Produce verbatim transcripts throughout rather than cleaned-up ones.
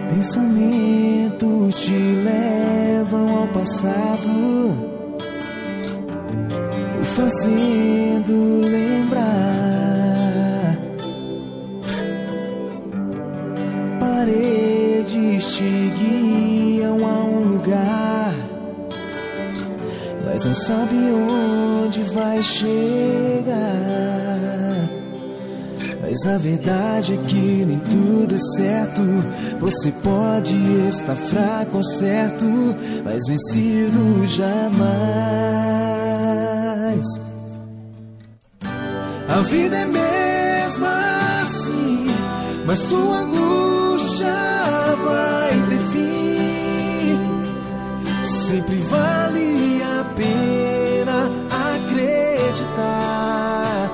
Pensamentos te levam ao passado, o fazendo lembrar. Paredes te guiam a um lugar, mas não sabe onde vai chegar. Mas a verdade é que nem tudo é certo. Você pode estar fraco ou certo, mas vencido jamais. A vida é mesmo assim, mas tua angústia vai ter fim. Sempre vale a pena acreditar.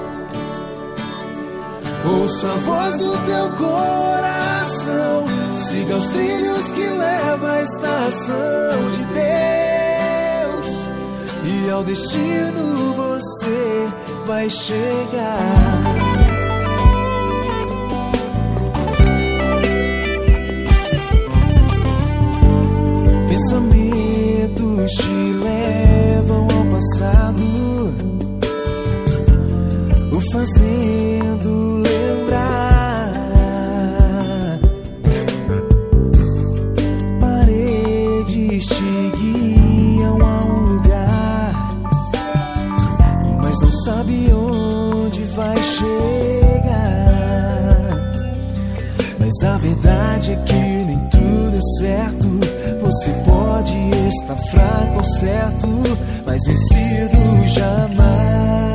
Ouça a voz do teu coração, siga os trilhos que levam à estação de Deus, e ao destino você vai chegar. Pensamentos te levam ao passado, o fazendo lembrar. Paredes te guiam a um lugar, mas não sabe onde vai chegar. Mas a verdade é que nem tudo é certo. Você pode estar fraco ou certo, mas vencido jamais.